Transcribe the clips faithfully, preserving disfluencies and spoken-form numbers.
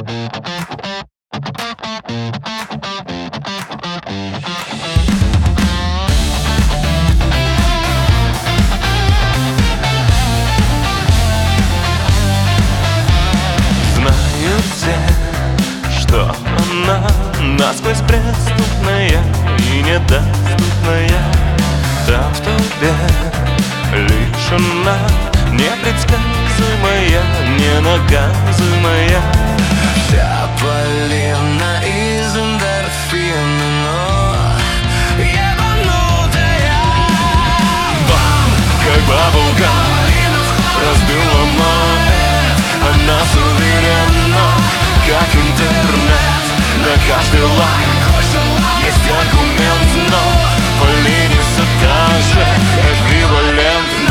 Знают все, что она насквозь преступная и недоступная. Там в толпе лишь она непредсказуемая, ненаказуемая. Вся Полина из эндорфина, но ебанутая. Бам, как бабулка, разбила моет. Она суверенна, как интернет. На каждый лайк есть аргумент, но Полине все так же эквивалентно.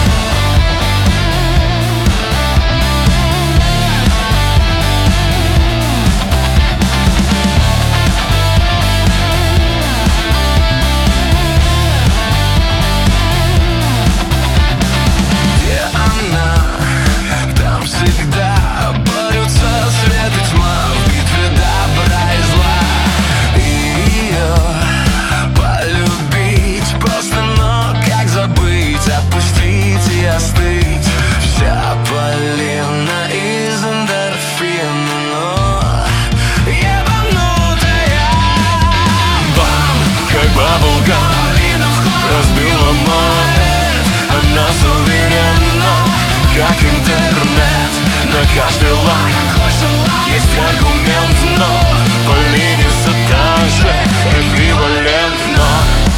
Вся Полина из эндорфина, но ебанутая. Бам, как бабулка, разбила моет. Она суверенна, как интернет. На каждый лайк есть аргумент, но Полине все так же эквивалентно.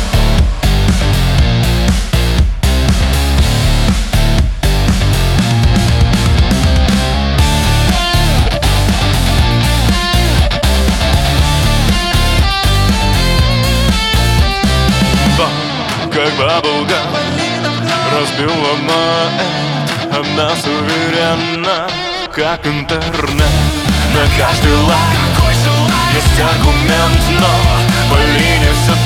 Как бабулка, разбила моет. Она суверенна, как интернет. На каждый лайк есть аргумент, но Полине все